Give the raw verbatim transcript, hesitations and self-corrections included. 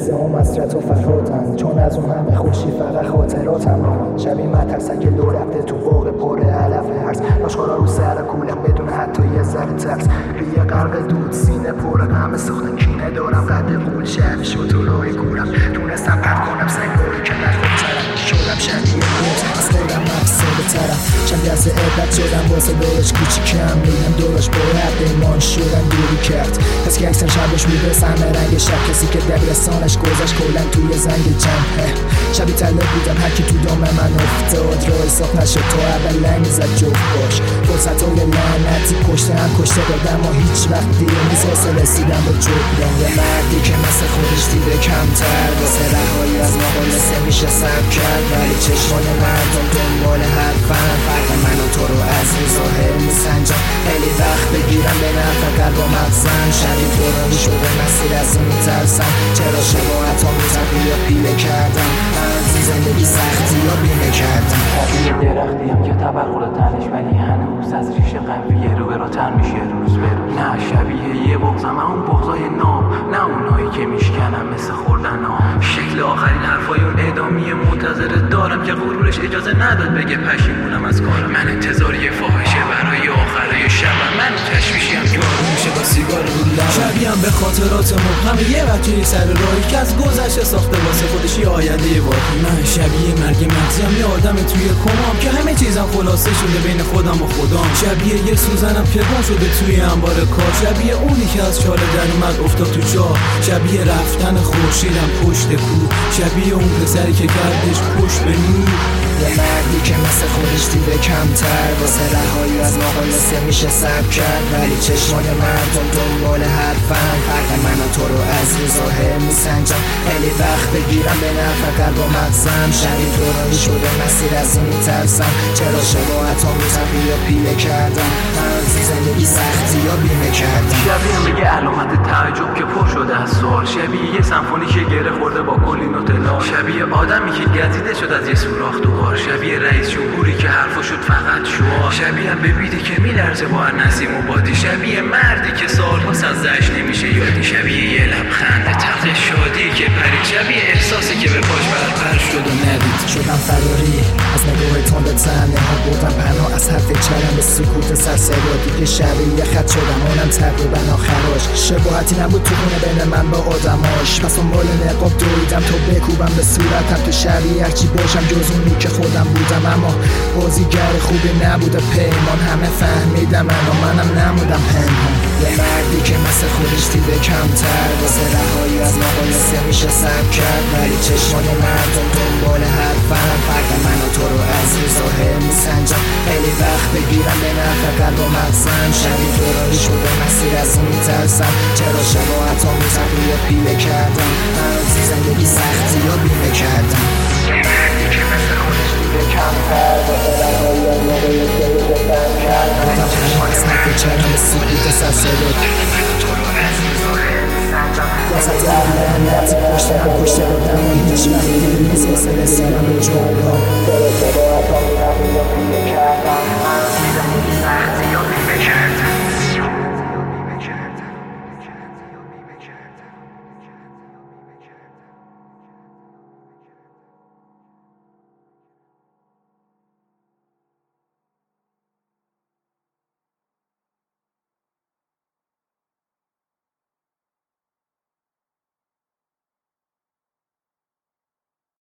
قصه هم حسرت و فراتن، چون از اون همه خوشی فقط خاطراتم. شبیه مترسک که دو رفته تو باغ پر علف هرز، لاشخورا رو سر کولم بدون حتی یه ذره ترس. یه غرق دود سینه پر غم سوختن کینه دارم، قد قول شهر شد تو راه گورم. تونستم پرد کنم سنگاری که نخورد سرم، شدم شبیه بود از خودم مفسده ترم. شبیه از عبرت شدم واسه دورش کوچیکم، میدم دورش باید ایمان شدن دوری کرد. کسی که اکسن شبش میده سمه رنگ شب، کسی که دبیرستانش گذاشت کلن توی زنگ جمع. شبی طلب بودم هرکی تو دام من افتاد، راه حساب نشد تا اول لنگ زد جفت باش. فرصت های لعنتی پشت هم کشته دادم و هیچ وقت دیگه نیست واسه رسیدم به جبران. یه مردی که مثل خودش دیده کمتر، واسه رهایی از مقایسه میشه صبر کرد. ولی چشمان مردم دنبال حرفن، فرق من و تو رو از این ظاهر میسنجم. خیلی وقت بگیرم به نفع قلب و مغزم، شبی پرانی شده مسیر از این میترسم. چرا شباهت ها میتقی یا پیله کردم، من از این زندگی سختی یا بیمه کردم. شبیه درختیم که تبخور تنش ولی هنوز از ریشه قویه رو به رو تر میشه روز به روز. نه شبیه یه بغضم، اون بغضای نام، نه اونایی که میشکنم مثل خوردن آم. شکل آخرین حرفای اون اعدامی منتظره دارم که غرورش اجازه نداد بگه پشیمونم از کارم. من انتظاری فاحشه برای آخرای شبم، من تشویشیم که آروم میشه با سیگار رو لبم. شبیهم به خاطرات مبهم یه بچه سر راهی که از گذشته ساخته واسه خودش یه آینده واقعی. من شبیه مرگ مغزیم، یه آدم توی کمام که همه چیزم خلاصه شده بین خودم و خدام. شبیه یه سوزنم که گم شده توی انبار کار، شبیه اونی که از چاله در اومد افتاد تو چاه. شبیه رفتن خورشیدم پشت کو، شبیه اون پسری که کردش پشت به نور. یه مردی که مثل خودش دیده کمتر، واسه رهایی از مقایسه میشه صبر کرد. ولی چشمان مردم دنبال حرفن، فرق من و تو رو از این ظاهر میسنجم. خیلی وقت بگیرم به نفع قلب و مغزم، شبی دورانی شده مسیر از این میترسم. چرا شباهت ها میتقی یا پیله کردم، من از این زندگی سختی یا بیمه کردم. شبیه میگه علامت تعجب که پر شده از سوال، شبیه یه سمفونی که گره خورده با کلی نوت لال. شبیه آدمی که گزیده شد از یه سوراخ تو غار، شبیه رئیس جمهوری که حرفو شد فقط شعار. شبیه به بیدی که میلرزه با هر نسیم و بادی، شبیه مردی که سالهاست از زش نمیشه یادی. شبیه یه لبخند تق شادی که پرید، شبیه احساسی که به پاش برپر شد و ندید. شدم فراری از نگاه تند تنه ها، بردم پناه از حرف چرم به سکوت سرسرا. دیگه شبیه خط شدم اونم تقریبا آخراش. شباهتی نبود تو خونه بین من با آدماش، پس دنبال نقاب دویدم تو بکوبم به صورتم. تو شبیه هرچی باشم جز اونی که خودم بودم، اما بازیگر خوبی نبوده پیمان. همه فهمیدم اما منم نمودم پنهان. یه مردی که مثل خودش دیده کمتر، واسه رهایی از مقایسه میشه صبر کرد. ولی چشمان مردم دنبال حرفن، فرق من و تو رو از این ظاهر میسنجم. خیلی وقت بگیرم به نفع قلب و مغزم، شبی دورانی شده مسیر از این میترسم. چرا شباهت ها میتقی یا پیله کردم، من از این زندگی سختی یا بیمه کردم. یه مردی که مثل خودش دیده کمتر، واسه رهایی از مقایسه میشه صبر کرد. بودم چشمان اسنک چرم به سکوت سرسرات، من و تو رو از این ظاهر میسنجم. واسه لعنتی پشت هم کشته بودم و هیچ وقت دیگه نیست واسه رسیدن به جبران.